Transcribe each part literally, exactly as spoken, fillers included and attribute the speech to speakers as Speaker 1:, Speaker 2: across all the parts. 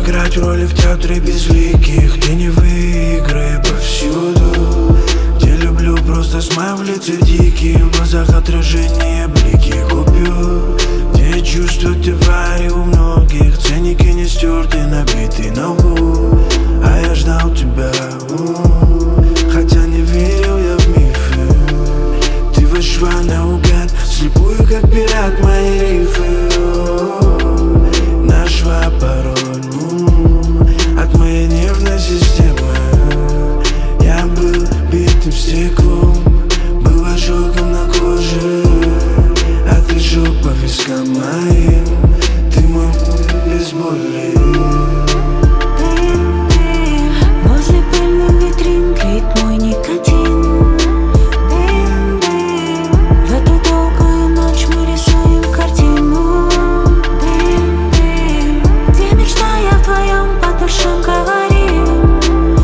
Speaker 1: играть роли в театре безликих, теневые игры повсюду, где люблю просто смайл в лице дикий, в глазах отражение блики купюр, где чувства твари у многих, ценники не стерты, набиты на лбу. А я ждал тебя, хотя не верил я в мифы. Ты вошла наугад, слепую как пират мои рифы. Нашла пароль от моей нервной системы. Я был битым стеклом, был ожогом на коже, а ты жёг по вискам моим. Ты мой без боли.
Speaker 2: Возле пыльной витрин тлеет мой никотин. В эту долгую ночь мы рисуем картину. Где мечта, я вдвоем по душам говорим.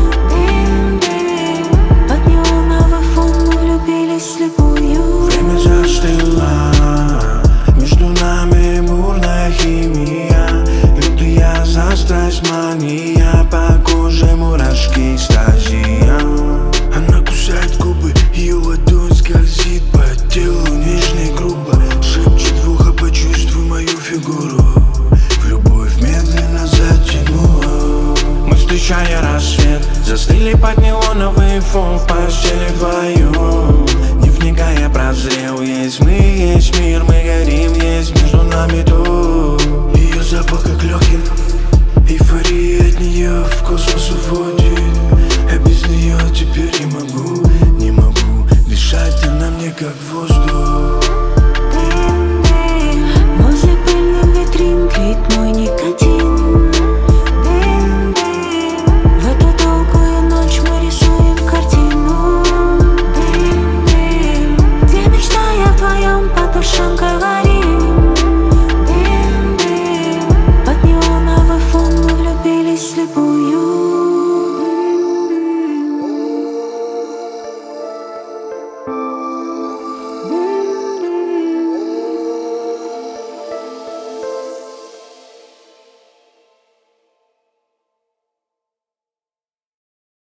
Speaker 2: Под неоновый фон мы влюбились вслепую.
Speaker 1: Время застыло, между нами бурная химия, лютая за страсть мания, по коже мурашки экстазия. Она кусает губы, ее ладонь скользит по телу нежно и грубо, шепчет в ухо: почувствуй мою фигуру. В любовь медленно затянула. Мы, встречая рассвет, застыли под неоновый фон в постели вдвоем. Не вникая, прозрел: есть мы, есть мир, мы горим, есть между нами то. Ее запах как легкий, эйфория от нее в космос уводит.